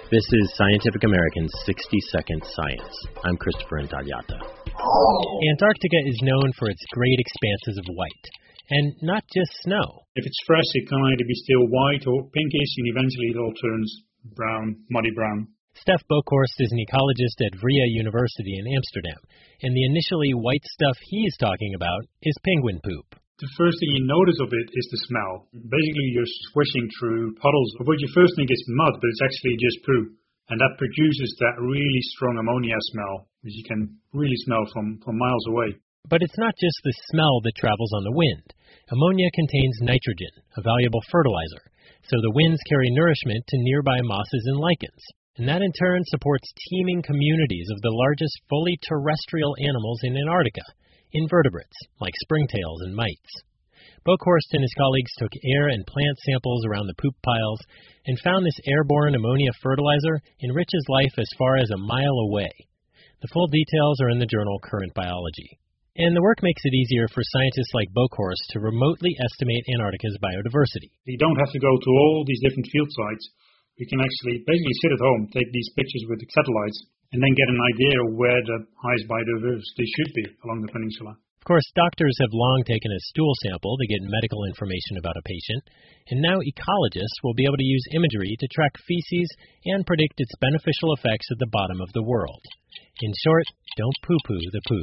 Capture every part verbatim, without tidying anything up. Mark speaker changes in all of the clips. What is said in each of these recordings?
Speaker 1: This is Scientific American's sixty second Science. I'm Christopher Intagliata.
Speaker 2: Antarctica is known for its great expanses of white. And not just snow.
Speaker 3: If it's fresh, it can either be still white or pinkish, and eventually it all turns brown, muddy brown.
Speaker 2: Stef Boekhorst is an ecologist at Vrije University in Amsterdam, and the initially white stuff he's talking about is penguin poop.
Speaker 3: The first thing you notice of it is the smell. Basically, you're swishing through puddles of what you first think is mud, but it's actually just poo. And that produces that really strong ammonia smell, which you can really smell from, from miles away.
Speaker 2: But it's not just the smell that travels on the wind. Ammonia contains nitrogen, a valuable fertilizer, so the winds carry nourishment to nearby mosses and lichens. And that in turn supports teeming communities of the largest fully terrestrial animals in Antarctica, invertebrates like springtails and mites. Boekhorst and his colleagues took air and plant samples around the poop piles and found this airborne ammonia fertilizer enriches life as far as a mile away. The full details are in the journal Current Biology. And the work makes it easier for scientists like Boekhorst to remotely estimate Antarctica's biodiversity.
Speaker 3: You don't have to go to all these different field sites. You can actually basically sit at home, take these pictures with the satellites, and then get an idea of where the highest biodiversity should be along the peninsula.
Speaker 2: Of course, doctors have long taken a stool sample to get medical information about a patient, and now ecologists will be able to use imagery to track feces and predict its beneficial effects at the bottom of the world. In short, don't poo-poo the poo.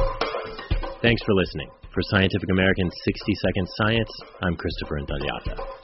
Speaker 1: Thanks for listening. For Scientific American's sixty second Science, I'm Christopher Intagliata.